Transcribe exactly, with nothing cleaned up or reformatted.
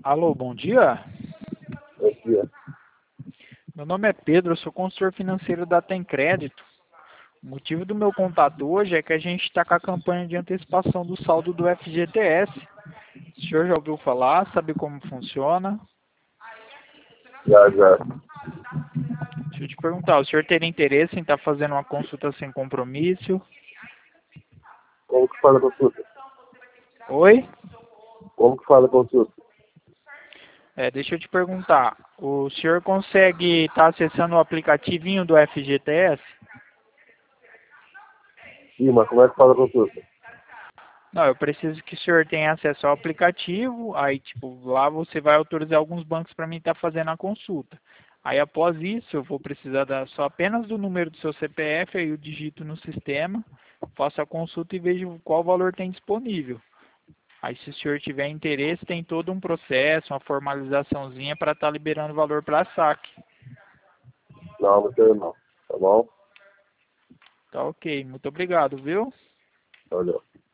Alô, bom dia. Bom dia. Meu nome é Pedro, eu sou consultor financeiro da Tem Crédito. O motivo do meu contato hoje é que a gente está com a campanha de antecipação do saldo do F G T S. O senhor já ouviu falar? Sabe como funciona? Já, já. Deixa eu te perguntar, o senhor teria interesse em estar fazendo uma consulta sem compromisso? Como que faz a consulta? Oi? Como que faz a consulta? É, deixa eu te perguntar, o senhor consegue estar acessando o aplicativinho do F G T S? Sim, mas como é que faz a consulta? Não, eu preciso que o senhor tenha acesso ao aplicativo, aí, tipo, lá você vai autorizar alguns bancos para mim estar fazendo a consulta. Aí, após isso, eu vou precisar da, só apenas do número do seu C P F, aí eu digito no sistema, faço a consulta e vejo qual valor tem disponível. Aí, se o senhor tiver interesse, tem todo um processo, uma formalizaçãozinha para estar liberando o valor para saque. Não, não quero não. Tá bom? Tá ok, muito obrigado, viu? Valeu.